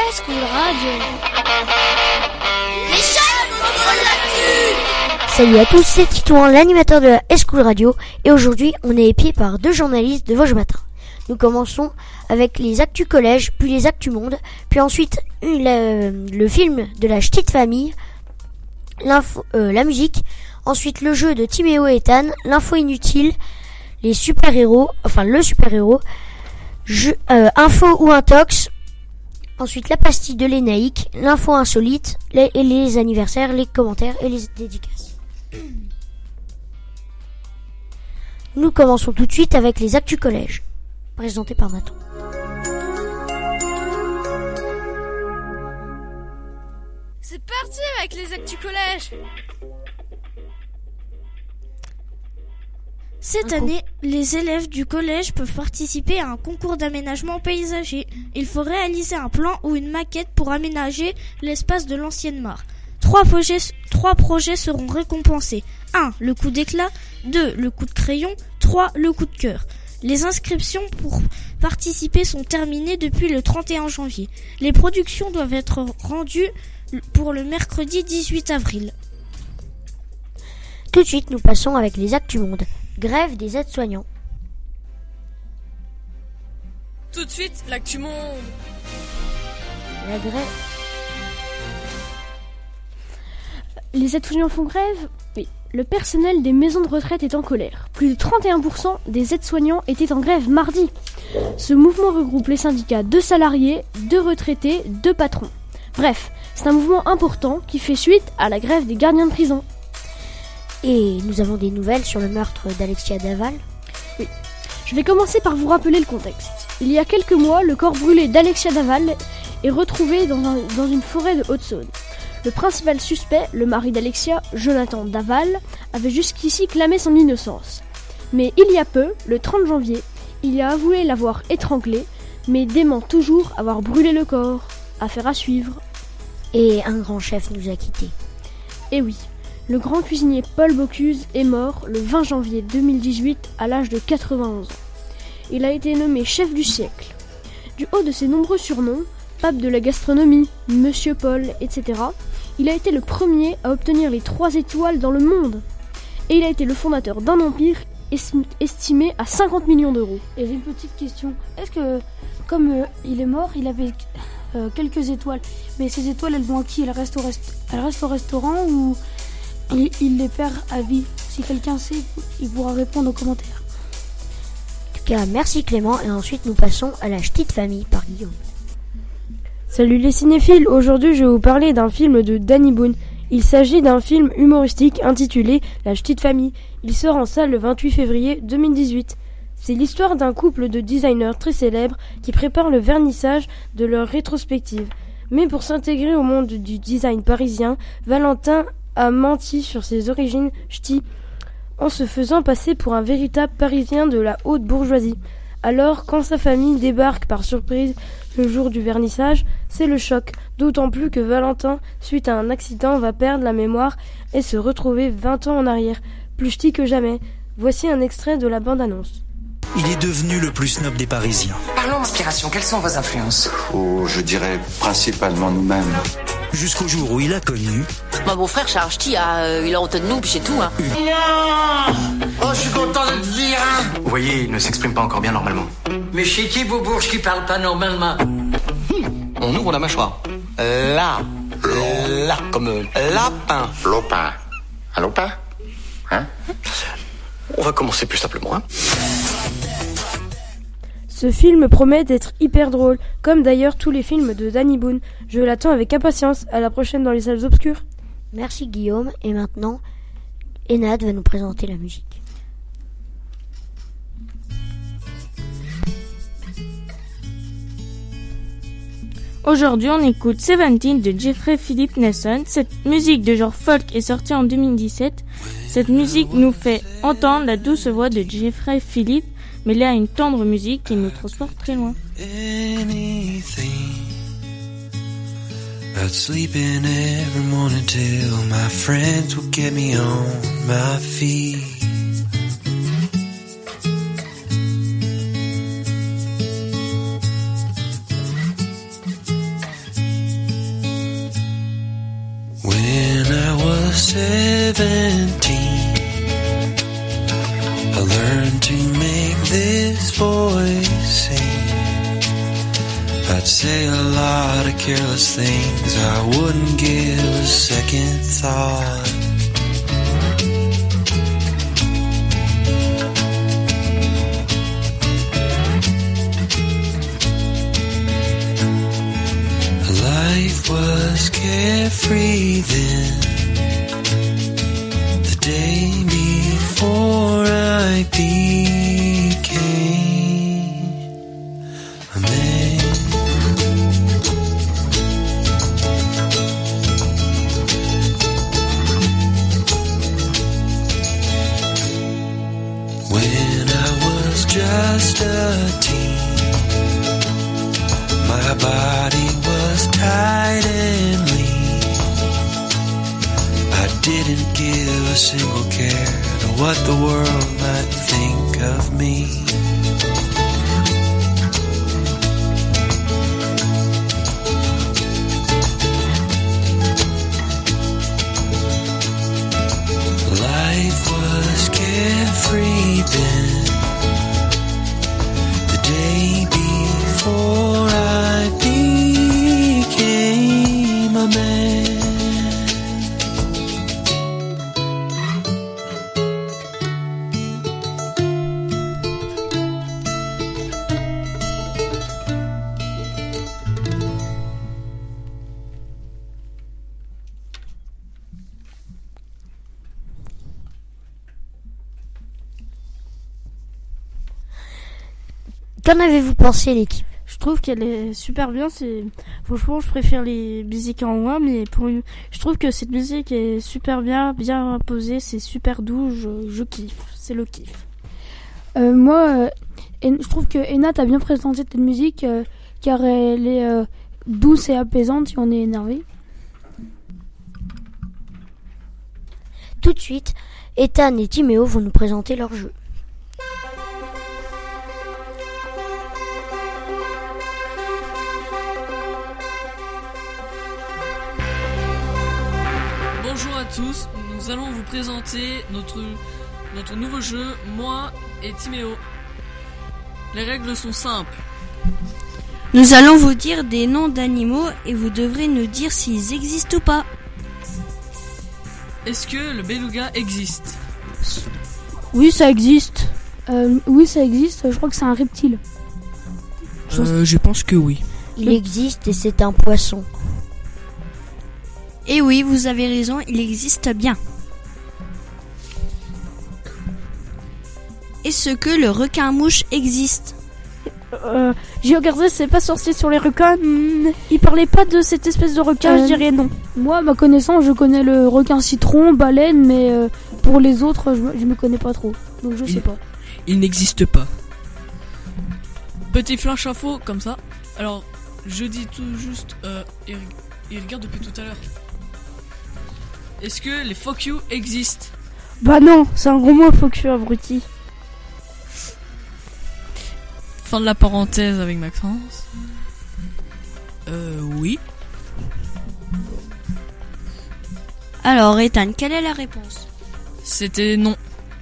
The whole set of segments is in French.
School Radio. Les chaînes contrôlent l'actu. Salut à tous, c'est Titouan, l'animateur de la School Radio, et aujourd'hui on est épié par deux journalistes de Vosges Matin. Nous commençons avec les actus collège, puis les actus monde, puis ensuite le film de la Petite Famille, la musique, ensuite le jeu de Timéo et Ethan, l'info inutile, les super-héros, enfin le super-héros, info ou intox, ensuite la pastille de l'énaïque, l'info insolite, les anniversaires, les commentaires et les dédicaces. Nous commençons tout de suite avec les actus collège, présentés par Nathan. C'est parti avec les actus collège. Cette année, les élèves du collège peuvent participer à un concours d'aménagement paysager. Il faut réaliser un plan ou une maquette pour aménager l'espace de l'ancienne mare. Trois projets seront récompensés. 1. Le coup d'éclat. 2. Le coup de crayon. 3. Le coup de cœur. Les inscriptions pour participer sont terminées depuis le 31 janvier. Les productions doivent être rendues pour le mercredi 18 avril. Tout de suite, nous passons avec les actus monde. Grève des aides-soignants. Tout de suite, l'actu monde. La grève. Les aides-soignants font grève ? Oui. Le personnel des maisons de retraite est en colère. Plus de 31% des aides-soignants étaient en grève mardi. Ce mouvement regroupe les syndicats de salariés, de retraités, de patrons. Bref, c'est un mouvement important qui fait suite à la grève des gardiens de prison. Et nous avons des nouvelles sur le meurtre d'Alexia Daval. Oui. Je vais commencer par vous rappeler le contexte. Il y a quelques mois, le corps brûlé d'Alexia Daval est retrouvé dans une forêt de Haute-Saône. Le principal suspect, le mari d'Alexia, Jonathan Daval, avait jusqu'ici clamé son innocence. Mais il y a peu, le 30 janvier, il a avoué l'avoir étranglé, mais dément toujours avoir brûlé le corps. Affaire à suivre. Et un grand chef nous a quittés. Eh oui. Le grand cuisinier Paul Bocuse est mort le 20 janvier 2018 à l'âge de 91 ans. Il a été nommé chef du siècle. Du haut de ses nombreux surnoms, pape de la gastronomie, Monsieur Paul, etc., il a été le premier à obtenir les 3 étoiles dans le monde. Et il a été le fondateur d'un empire estimé à 50 millions d'euros. Et j'ai une petite question. Est-ce que, comme il est mort, il avait quelques étoiles, mais ces étoiles, elles vont à qui? Elles restent au restaurant ou il les perd à vie? Si quelqu'un sait, il pourra répondre aux commentaires. En tout cas, merci Clément, et ensuite nous passons à la Petite Famille par Guillaume. Salut les cinéphiles, aujourd'hui je vais vous parler d'un film de Danny Boone. Il s'agit d'un film humoristique intitulé La Petite Famille. Il sort en salle le 28 février 2018. C'est l'histoire d'un couple de designers très célèbres qui préparent le vernissage de leur rétrospective. Mais pour s'intégrer au monde du design parisien, Valentin a menti sur ses origines ch'tis, en se faisant passer pour un véritable Parisien de la haute bourgeoisie. Alors, quand sa famille débarque par surprise le jour du vernissage, c'est le choc, d'autant plus que Valentin, suite à un accident, va perdre la mémoire et se retrouver 20 ans en arrière, plus ch'ti que jamais. Voici un extrait de la bande-annonce. Il est devenu le plus snob des Parisiens. Parlons inspiration, quelles sont vos influences? Je dirais principalement nous-mêmes. Jusqu'au jour où il a connu... Mon beau-frère Charles Ch'ti, il a honte de nous, puis c'est tout. Oh, je suis content de te dire, Vous voyez, il ne s'exprime pas encore bien normalement. Mais chez qui, Boubourge, qui parle pas normalement? On ouvre la mâchoire. Là, comme lapin. Lopin. Un lopin? Hein? On va commencer plus simplement, Ce film promet d'être hyper drôle, comme d'ailleurs tous les films de Danny Boone. Je l'attends avec impatience. À la prochaine dans les salles obscures. Merci Guillaume, et maintenant, Enad va nous présenter la musique. Aujourd'hui, on écoute Seventeen de Jeffrey Philip Nelson. Cette musique de genre folk est sortie en 2017. Cette musique nous fait entendre la douce voix de Jeffrey Philip, mêlée à une tendre musique qui nous transporte très loin. About sleeping every morning till my friends will get me on my feet. 17, I learned to make this voice sing. I'd say a lot of careless things I wouldn't give a second thought. Life was carefree then, the day before I became a man. When I was just a teen, my body was tight and lean. I didn't give a single care to what the world might think of me. Life was carefree then, the day before I became a man. Qu'en avez-vous pensé, l'équipe? Je trouve qu'elle est super bien. Franchement, je préfère les musiques en voix, mais je trouve que cette musique est super bien posée. C'est super doux. Je kiffe. C'est le kiff. Moi, je trouve que Enna a bien présenté cette musique car elle est douce et apaisante si on est énervé. Tout de suite, Ethan et Timéo vont nous présenter leur jeu. Bonjour à tous, nous allons vous présenter notre nouveau jeu, moi et Timéo. Les règles sont simples. Nous allons vous dire des noms d'animaux et vous devrez nous dire s'ils existent ou pas. Est-ce que le beluga existe? Oui, ça existe. Oui, ça existe. Je crois que c'est un reptile. Je pense que oui. Il existe et c'est un poisson. Et oui, vous avez raison, il existe bien. Est-ce que le requin-mouche existe? J'ai regardé, c'est pas sorcier sur les requins. Il parlait pas de cette espèce de requin, je dirais non. Moi, à ma connaissance, je connais le requin citron, baleine, mais pour les autres, je me connais pas trop. Donc je sais pas. Il n'existe pas. Petit flash info comme ça. Alors, je dis tout juste, il regarde depuis tout à l'heure. Est-ce que les fuck you existent? Bah non, c'est un gros mot, fuck you, abruti. Fin de la parenthèse avec Maxence. Oui. Alors, Ethan, quelle est la réponse? C'était non.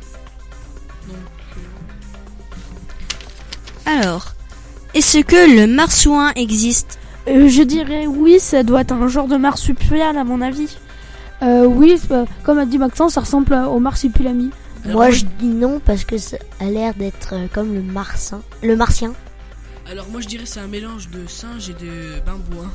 Alors, est-ce que le marsouin existe? Je dirais oui, ça doit être un genre de marsupial à mon avis. Oui, comme a dit Maxence, ça ressemble au marsupilami. Moi je dis non parce que ça a l'air d'être comme le martien. Alors moi je dirais c'est un mélange de singe et de babouin.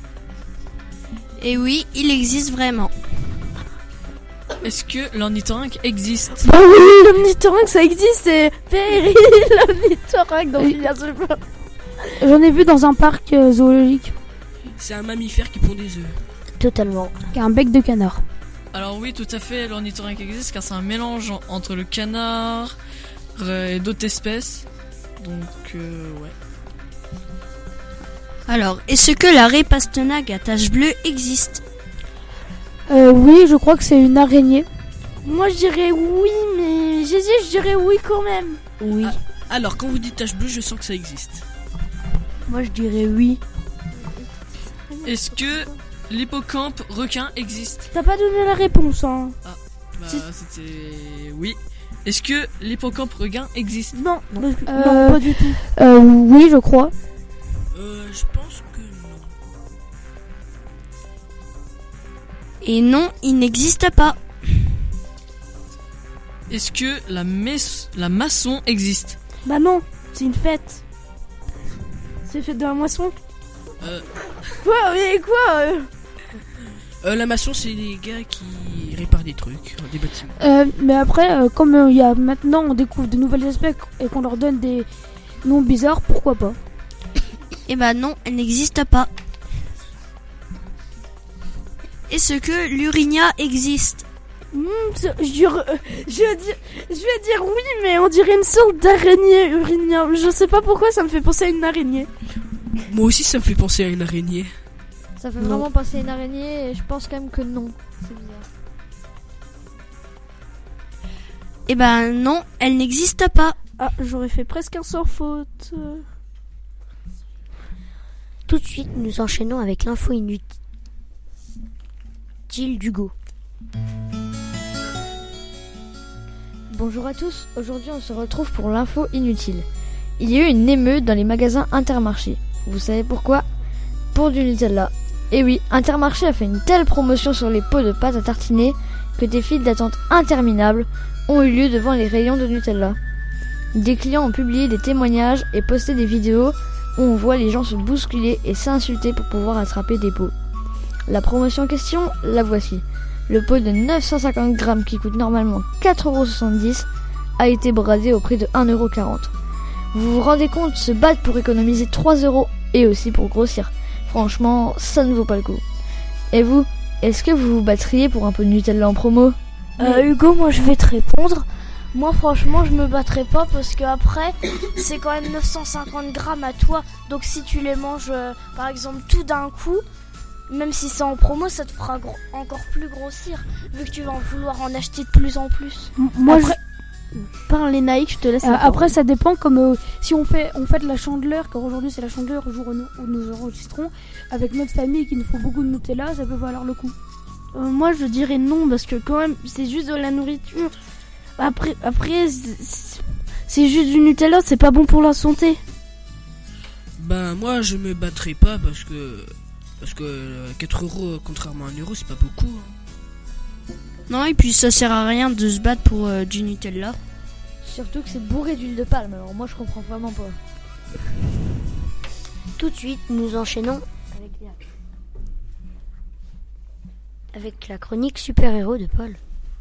Et oui, il existe vraiment. Est-ce que l'ornithorynque existe? Bah oui, l'ornithorynque ça existe, c'est Perry, l'ornithorynque dans Phileas et Ferb. J'en ai vu dans un parc zoologique. C'est un mammifère qui pond des œufs. Totalement. Qui a un bec de canard. Alors oui, tout à fait, l'ornithorynque existe car c'est un mélange entre le canard et d'autres espèces. Donc ouais. Alors, est-ce que la raie pastenague à taches bleues existe? Oui, je crois que c'est une araignée. Moi je dirais oui, mais je dirais oui quand même. Oui. Alors quand vous dites tache bleue, je sens que ça existe. Moi je dirais oui. Est-ce que l'hippocampe requin existe? T'as pas donné la réponse, hein. Ah, bah c'était... Oui. Est-ce que l'hippocampe requin existe? Non, non, pas du tout. Oui, je crois. Je pense que non. Et non, il n'existe pas. Est-ce que la maçon existe? Bah non, c'est une fête. C'est fête de la moisson. Quoi? Mais quoi La maçon, c'est les gars qui réparent des trucs, des bâtiments. Mais après, comme il y a maintenant, on découvre de nouvelles espèces et qu'on leur donne des noms bizarres, pourquoi pas? Eh ben non, elle n'existe pas. Est-ce que l'Urinia existe? Je vais dire oui, mais on dirait une sorte d'araignée, Urinia. Je sais pas pourquoi ça me fait penser à une araignée. Moi aussi, ça me fait penser à une araignée. Ça fait vraiment penser à une araignée et je pense quand même que non. C'est bizarre. Eh ben non, elle n'existe pas. Ah, j'aurais fait presque un sans faute. Tout de suite, nous enchaînons avec l'info inutile d'Hugo. Bonjour à tous, aujourd'hui on se retrouve pour l'info inutile. Il y a eu une émeute dans les magasins Intermarché. Vous savez pourquoi? Pour du Nutella. Et oui, Intermarché a fait une telle promotion sur les pots de pâte à tartiner que des files d'attente interminables ont eu lieu devant les rayons de Nutella. Des clients ont publié des témoignages et posté des vidéos où on voit les gens se bousculer et s'insulter pour pouvoir attraper des pots. La promotion en question, la voici. Le pot de 950 grammes qui coûte normalement 4,70€ a été bradé au prix de 1,40€. Vous vous rendez compte, se battre pour économiser 3€ et aussi pour grossir. Franchement, ça ne vaut pas le coup. Et vous, est-ce que vous vous battriez pour un peu de Nutella en promo? Hugo, moi je vais te répondre. Moi franchement je me battrai pas parce que après c'est quand même 950 grammes à toi. Donc si tu les manges par exemple tout d'un coup, même si c'est en promo, ça te fera encore plus grossir, vu que tu vas en vouloir en acheter de plus en plus. Moi, Parle les Nike, je te laisse. Après, ça dépend, comme si on fait de la chandeleur, car aujourd'hui c'est la chandeleur, au jour où nous enregistrons, avec notre famille et qu'il nous faut beaucoup de Nutella, ça peut valoir le coup. Moi, je dirais non, parce que quand même, c'est juste de la nourriture. Après c'est juste du Nutella, c'est pas bon pour la santé. Ben, moi, je me battrai pas parce que 4€, contrairement à 1€, c'est pas beaucoup. Non, et puis ça sert à rien de se battre pour du Nutella. Surtout que c'est bourré d'huile de palme, alors moi je comprends vraiment pas. Tout de suite, nous enchaînons avec la chronique super-héros de Paul.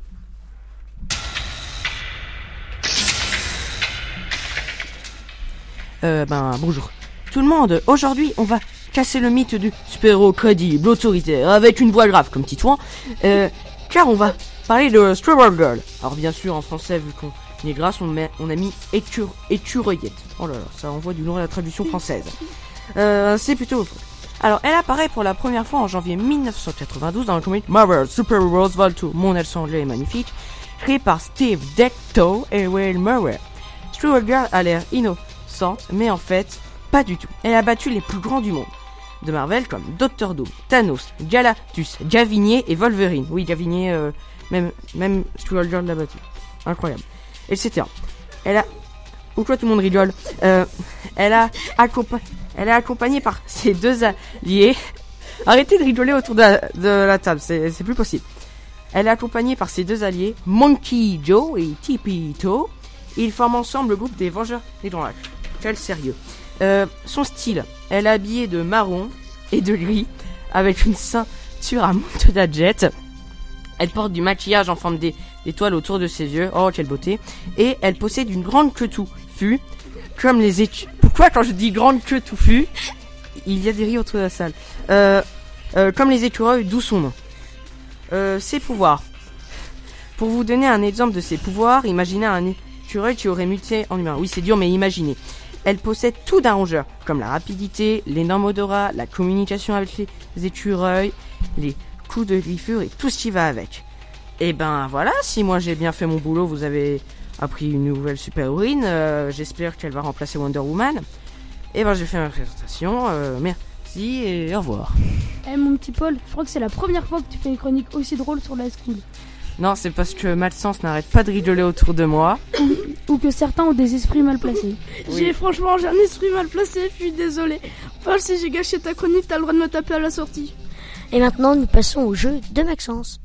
Bonjour tout le monde. Aujourd'hui, on va casser le mythe du super-héros crédible, autoritaire, avec une voix grave comme Titouan, car on va parler de Strawberry Girl. Alors bien sûr, en français, vu qu'on est grâce, on a mis écureuillette. Oh là là, ça envoie du lourd à la traduction française. C'est plutôt... Alors, elle apparaît pour la première fois en janvier 1992 dans le comic Marvel Super Heroes Vol 2, mon accent anglais est magnifique, créé par Steve Ditko et Will Murray. Strawberry Girl a l'air innocente, mais en fait, pas du tout. Elle a battu les plus grands du monde de Marvel comme Dr. Doom, Thanos, Galactus, Gavinier et Wolverine. Oui, Gavinier, même Strawberry Girl l'a battu. Incroyable. Etc. Elle a... Pourquoi tout le monde rigole? Elle est accompagnée par ses deux alliés. Arrêtez de rigoler autour de la table, c'est plus possible. Elle est accompagnée par ses deux alliés, Monkey Joe et Tipito. Ils forment ensemble le groupe des Vengeurs des Grands Lacs. Quel sérieux. Son style, elle est habillée de marron et de gris, avec une ceinture à monte-jet. Elle porte du maquillage en forme d'étoile autour de ses yeux. Oh, quelle beauté. Et elle possède une grande queue touffue, comme les écureuils. Pourquoi quand je dis grande queue touffue, il y a des rires autour de la salle. Comme les écureuils, d'où son nom. Ses pouvoirs. Pour vous donner un exemple de ses pouvoirs, imaginez un écureuil qui aurait muté en humain. Oui, c'est dur, mais imaginez. Elle possède tout d'un rongeur, comme la rapidité, l'énorme odorat, la communication avec les écureuils, les coups de griffure et tout ce qui va avec. Et ben voilà, si moi j'ai bien fait mon boulot, vous avez appris une nouvelle super-héroïne, j'espère qu'elle va remplacer Wonder Woman. Et ben j'ai fait ma présentation, Merci et au revoir. Mon petit Paul, je crois que c'est la première fois que tu fais une chronique aussi drôle sur la school. Non, c'est parce que Malsens n'arrête pas de rigoler autour de moi. Ou que certains ont des esprits mal placés. Oui. J'ai un esprit mal placé, je suis désolée. Paul, si j'ai gâché ta chronique, t'as le droit de me taper à la sortie. Et maintenant, nous passons au jeu de Maxence.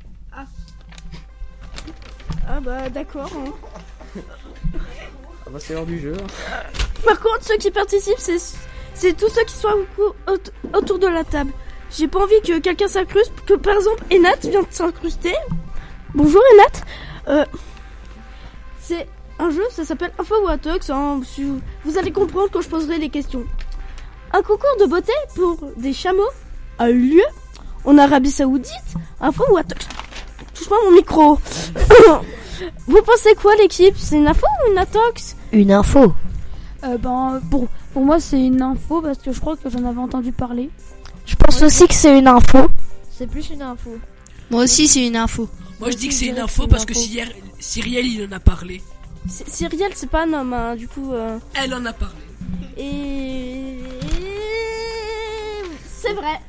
Ah bah d'accord. Ah bah c'est l'heure du jeu. Par contre, ceux qui participent, c'est tous ceux qui sont autour de la table. J'ai pas envie que quelqu'un s'incruste, que par exemple Enat vient de s'incruster. Bonjour Enat. C'est un jeu, ça s'appelle Info ou Atox. Vous allez comprendre quand je poserai les questions. Un concours de beauté pour des chameaux a eu lieu en Arabie Saoudite. Info ou Atox. Touche-moi mon micro. Vous pensez quoi l'équipe? C'est une info ou une Atox? Une info. Pour moi c'est une info parce que je crois que j'en avais entendu parler. Je pense aussi que c'est une info. C'est plus une info. Moi aussi c'est une info. Moi je dis que c'est une info parce que Cyrielle il en a parlé. Cyrielle c'est pas un homme hein, du coup. Elle en a parlé. Et c'est vrai.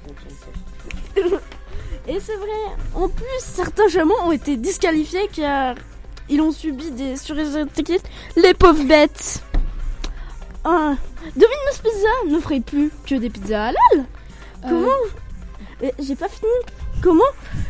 Et c'est vrai. En plus certains chameaux ont été disqualifiés car ils ont subi des surétiquettes. Les pauvres bêtes. Domino's Pizza ne ferait plus que des pizzas halal. Comment j'ai pas fini. Comment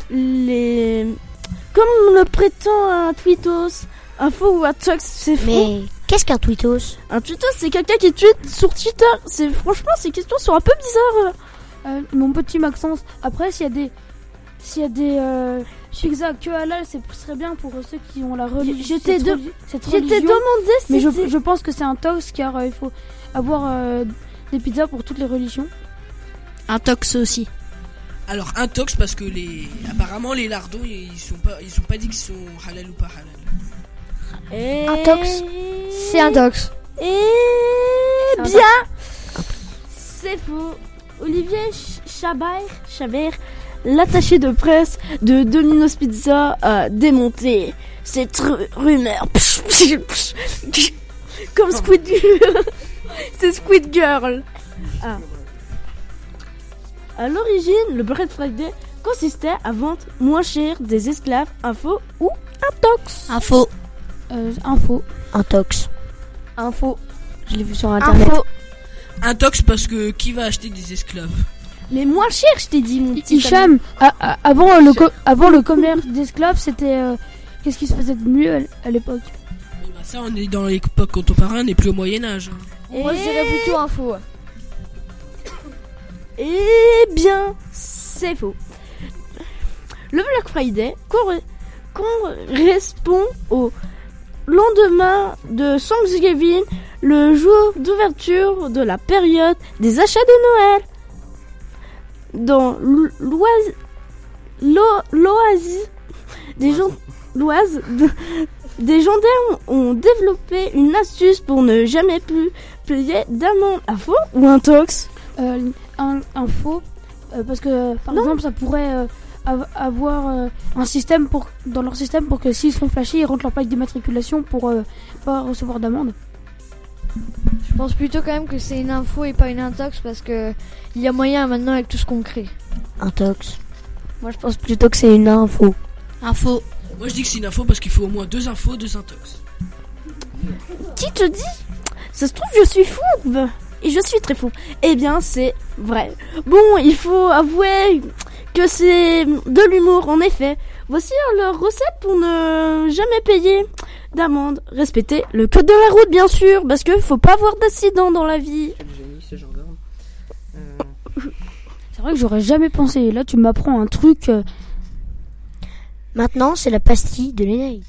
comme le prétend un tweetos, info ou Atox, c'est faux. Mais qu'est-ce qu'un tweetos? Un tweetos, c'est quelqu'un qui tweet sur Twitter. Franchement, ces questions sont un peu bizarres. Mon petit Maxence, après s'il y a des pizzas que halal, ce serait bien pour ceux qui ont la religion. J'étais demandé mais je pense que c'est un tox car il faut avoir des pizzas pour toutes les religions. Un tox aussi. Alors un tox parce que apparemment les lardons ils sont pas dit qu'ils sont halal ou pas halal. Un tox, c'est un tox. C'est faux. Olivier Chabert, l'attaché de presse de Domino's Pizza, a démonté cette rumeur. Comme Squid Girl. C'est Squid Girl. À l'origine, le Black Friday consistait à vendre moins cher des esclaves. Info ou intox? Info. Info. Intox. Info. Je l'ai vu sur internet. Info. Intox parce que qui va acheter des esclaves? Mais moins cher, je t'ai dit, mon petit. Hicham, avant le commerce d'esclaves, c'était qu'est-ce qui se faisait de mieux à l'époque? Ça, on est dans l'époque contemporaine, on n'est plus au Moyen-Âge. Moi, je dirais plutôt info. Eh bien, c'est faux. Le Black Friday correspond au lendemain de Thanksgiving, le jour d'ouverture de la période des achats de Noël. Dans l'Oasis, des gendarmes ont développé une astuce pour ne jamais plus payer d'amende. Info ou intox? Un faux, parce que par exemple ça pourrait avoir un système dans leur système pour que s'ils sont flashés, ils rentrent leur plaque d'immatriculation pour pas recevoir d'amende. Je pense plutôt quand même que c'est une info et pas une intox parce que il y a moyen maintenant avec tout ce qu'on crée. Intox. Moi je pense plutôt que c'est une info. Info. Moi je dis que c'est une info parce qu'il faut au moins 2 infos, 2 intox. Qui te dit? Ça se trouve je suis fourbe. Et je suis très fou. Eh bien, c'est vrai. Bon, il faut avouer que c'est de l'humour, en effet. Voici leur recette pour ne jamais payer d'amende. Respecter le code de la route, bien sûr, parce que faut pas avoir d'accident dans la vie. C'est vrai que j'aurais jamais pensé. Là, tu m'apprends un truc. Maintenant, c'est la pastille de Lénaïque.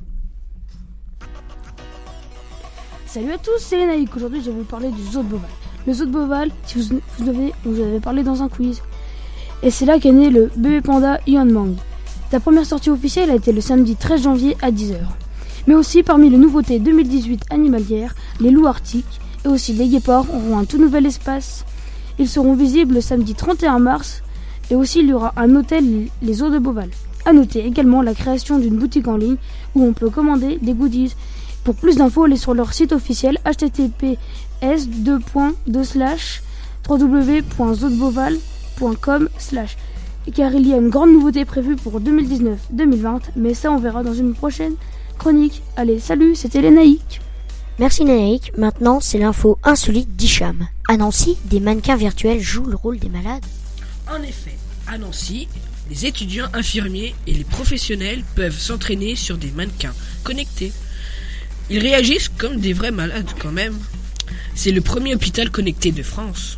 Salut à tous, c'est Lénaïque. Aujourd'hui, je vais vous parler du zoo de Beauval. Le zoo de Beauval, si vous avez parlé dans un quiz. Et c'est là qu'est né le bébé panda Yuan Mang. Sa première sortie officielle a été le samedi 13 janvier à 10h. Mais aussi, parmi les nouveautés 2018 animalières, les loups arctiques et aussi les guépards auront un tout nouvel espace. Ils seront visibles le samedi 31 mars. Et aussi, il y aura un hôtel, les zoos de Beauval. A noter également la création d'une boutique en ligne où on peut commander des goodies. Pour plus d'infos, allez sur leur site officiel https:// www.zotboval.com/ car il y a une grande nouveauté prévue pour 2019-2020, mais ça on verra dans une prochaine chronique. Allez, salut, c'était les Naïcs. Merci Naïc. Maintenant, c'est l'info insolite d'Hicham. À Nancy, des mannequins virtuels jouent le rôle des malades. En effet, à Nancy, les étudiants infirmiers et les professionnels peuvent s'entraîner sur des mannequins connectés. Ils réagissent comme des vrais malades quand même. C'est le premier hôpital connecté de France.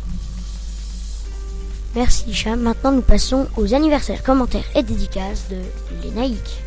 Merci Hicham. Maintenant, nous passons aux anniversaires, commentaires et dédicaces de les Naïcs.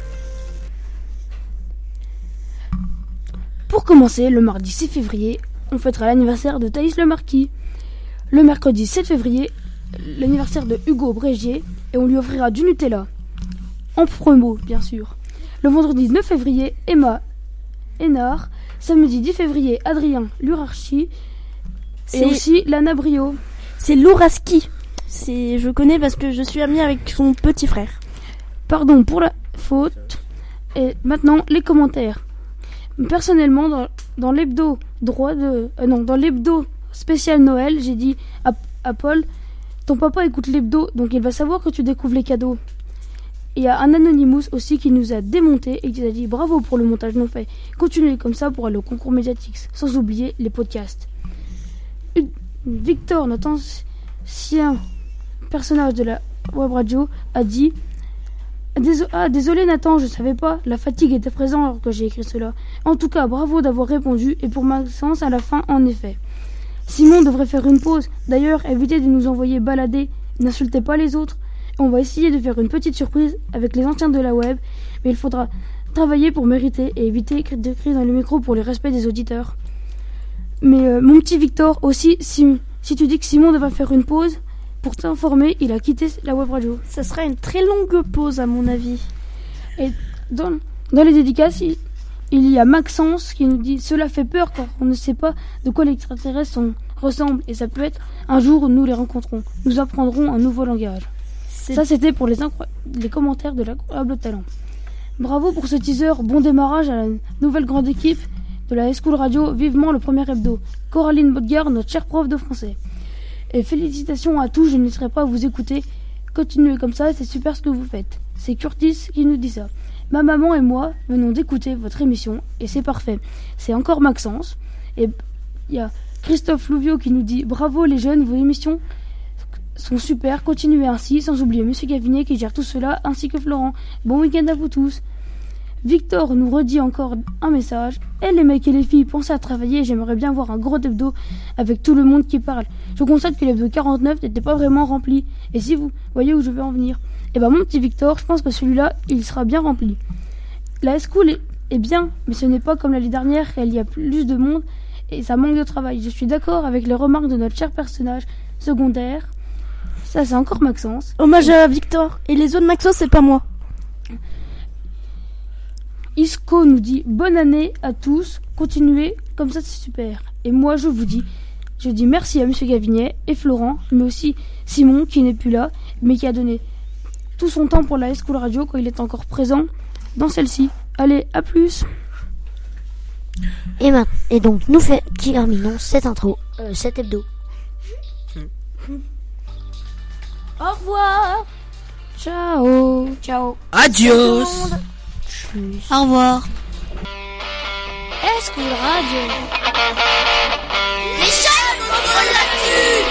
Pour commencer, le mardi 6 février, on fêtera l'anniversaire de Thaïs Le Marquis. Le mercredi 7 février, l'anniversaire de Hugo Brégier et on lui offrira du Nutella. En promo, bien sûr. Le vendredi 9 février, Emma Hénard. Samedi 10 février, Adrien Lurarchi. Et aussi Lana Brio. C'est Louraski. Je connais parce que je suis amie avec son petit frère. Pardon pour la faute. Et maintenant, les commentaires. Personnellement, dans l'hebdo dans l'hebdo spécial Noël, j'ai dit à Paul, ton papa écoute l'hebdo, donc il va savoir que tu découvres les cadeaux. Il y a un Anonymous aussi qui nous a démonté et qui nous a dit bravo pour le montage non fait. Continuez comme ça pour aller au concours Mediatix, sans oublier les podcasts. Victor, notre ancien personnage de la web radio, a dit désolé Nathan, je savais pas, la fatigue était présente alors que j'ai écrit cela. En tout cas, bravo d'avoir répondu et pour Maxence à la fin, en effet. Simon devrait faire une pause. D'ailleurs, évitez de nous envoyer balader, n'insultez pas les autres. On va essayer de faire une petite surprise avec les anciens de la web, mais il faudra travailler pour mériter et éviter de crier dans le micro pour le respect des auditeurs. Mais mon petit Victor, aussi, si tu dis que Simon devrait faire une pause, pour t'informer, il a quitté la web radio. Ça sera une très longue pause à mon avis. Et dans les dédicaces, il y a Maxence qui nous dit « Cela fait peur car on ne sait pas de quoi l'extraterrestre ressemble et ça peut être un jour où nous les rencontrons. Nous apprendrons un nouveau langage. » Ça, c'était pour les commentaires de l'incroyable talent. Bravo pour ce teaser. Bon démarrage à la nouvelle grande équipe de la School Radio. Vivement le premier hebdo. Coraline Bodgar, notre chère prof de français. Et félicitations à tous. Je n'hésiterai pas à vous écouter. Continuez comme ça, c'est super ce que vous faites. C'est Curtis qui nous dit ça. Ma maman et moi venons d'écouter votre émission et c'est parfait. C'est encore Maxence. Et il y a Christophe Louvio qui nous dit bravo les jeunes, vos émissions sont super, continuez ainsi, sans oublier Monsieur Gavinet qui gère tout cela, ainsi que Florent. Bon week-end à vous tous. Victor nous redit encore un message. Les mecs et les filles, pensez à travailler, j'aimerais bien voir un gros hebdo avec tout le monde qui parle. Je constate que l'hebdo 49 n'était pas vraiment rempli. Et si vous voyez où je veux en venir, mon petit Victor, je pense que celui-là, il sera bien rempli. La school est bien, mais ce n'est pas comme l'année dernière, il y a plus de monde et ça manque de travail. Je suis d'accord avec les remarques de notre cher personnage secondaire. Ça, c'est encore Maxence. Hommage à Victor. Et les autres Maxence, c'est pas moi. Isco nous dit bonne année à tous. Continuez comme ça, c'est super. Et moi, je dis merci à Monsieur Gavinet et Florent, mais aussi Simon qui n'est plus là, mais qui a donné tout son temps pour la School Radio quand il est encore présent dans celle-ci. Allez, à plus. Et donc, nous terminons cette intro, cet hebdo. Au revoir. Ciao. Ciao. Adios. Au revoir. School Radio. Les jeunes contrôlent l'actu.